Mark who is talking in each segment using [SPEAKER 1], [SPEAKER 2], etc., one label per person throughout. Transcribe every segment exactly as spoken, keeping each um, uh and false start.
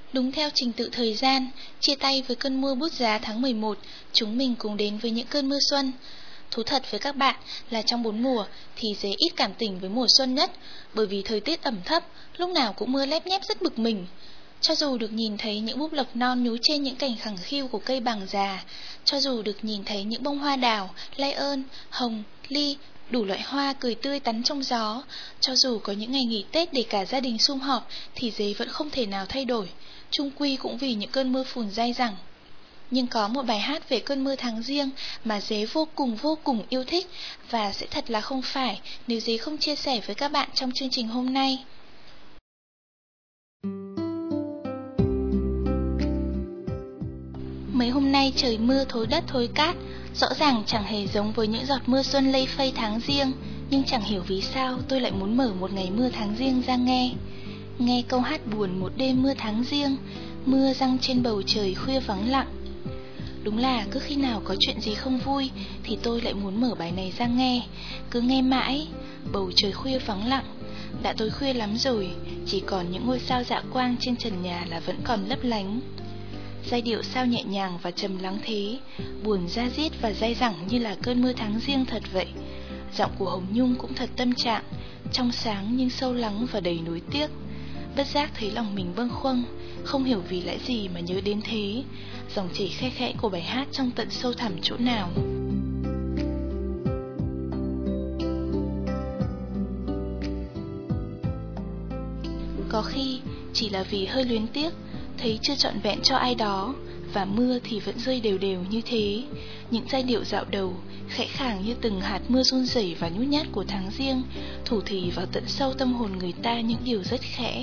[SPEAKER 1] Đúng theo trình tự thời gian, chia tay với cơn mưa bút giá tháng mười một, chúng mình cùng đến với những cơn mưa xuân. Thú thật với các bạn là trong bốn mùa thì dế ít cảm tình với mùa xuân nhất, bởi vì thời tiết ẩm thấp, lúc nào cũng mưa lép nhép rất bực mình. Cho dù được nhìn thấy những búp lộc non nhú trên những cành khẳng khiu của cây bàng già, cho dù được nhìn thấy những bông hoa đào, lay ơn, hồng, ly, đủ loại hoa cười tươi tắn trong gió, cho dù có những ngày nghỉ Tết để cả gia đình sum họp thì dế vẫn không thể nào thay đổi, chung quy cũng vì những cơn mưa phùn dai dẳng. Nhưng có một bài hát về cơn mưa tháng Giêng mà dế vô cùng vô cùng yêu thích, và sẽ thật là không phải nếu dế không chia sẻ với các bạn trong chương trình hôm nay. Mấy hôm nay trời mưa thối đất thối cát, rõ ràng chẳng hề giống với những giọt mưa xuân lây phây tháng Giêng, nhưng chẳng hiểu vì sao tôi lại muốn mở một ngày mưa tháng Giêng ra nghe. Nghe câu hát buồn một đêm mưa tháng Giêng, mưa giăng trên bầu trời khuya vắng lặng. Đúng là cứ khi nào có chuyện gì không vui thì tôi lại muốn mở bài này ra nghe. Cứ nghe mãi, bầu trời khuya vắng lặng. Đã tối khuya lắm rồi, chỉ còn những ngôi sao dạ quang trên trần nhà là vẫn còn lấp lánh. Giai điệu sao nhẹ nhàng và trầm lắng thế, buồn da diết và dai dẳng như là cơn mưa tháng Giêng thật vậy. Giọng của Hồng Nhung cũng thật tâm trạng, trong sáng nhưng sâu lắng và đầy nuối tiếc. Bất giác thấy lòng mình bâng khuâng, không hiểu vì lẽ gì mà nhớ đến thế. Dòng chảy khe khẽ của bài hát trong tận sâu thẳm chỗ nào. Có khi chỉ là vì hơi luyến tiếc, thấy chưa trọn vẹn cho ai đó, và mưa thì vẫn rơi đều đều như thế. Những giai điệu dạo đầu, khẽ khàng như từng hạt mưa run rẩy và nhút nhát của tháng Giêng, thủ thỉ vào tận sâu tâm hồn người ta những điều rất khẽ.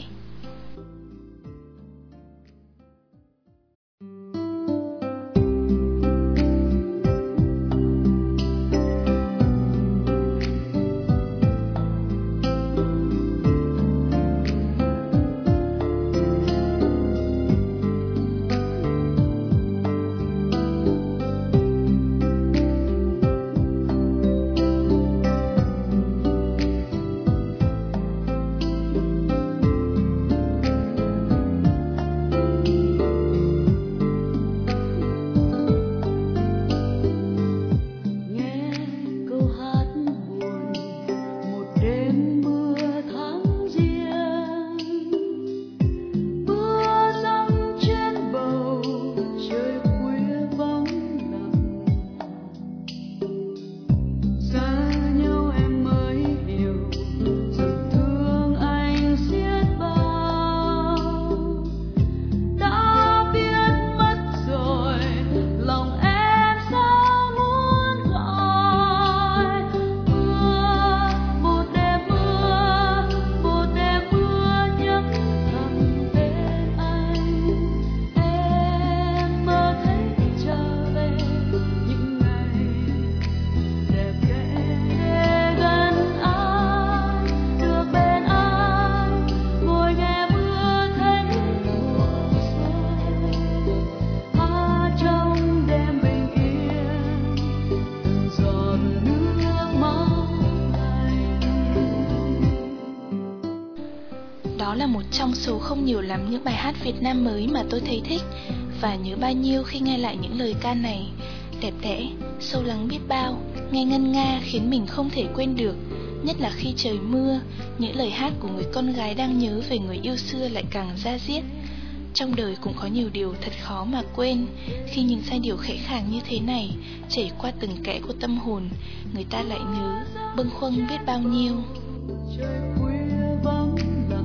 [SPEAKER 1] Đó là một trong số không nhiều lắm những bài hát Việt Nam mới mà tôi thấy thích, và nhớ bao nhiêu khi nghe lại những lời ca này. Đẹp đẽ, sâu lắng biết bao, nghe ngân nga khiến mình không thể quên được. Nhất là khi trời mưa, những lời hát của người con gái đang nhớ về người yêu xưa lại càng da diết. Trong đời cũng có nhiều điều thật khó mà quên. Khi những giai điệu khẽ khàng như thế này chảy qua từng kẽ của tâm hồn, người ta lại nhớ, bâng khuâng biết bao nhiêu. Trời khuya vắng lặng,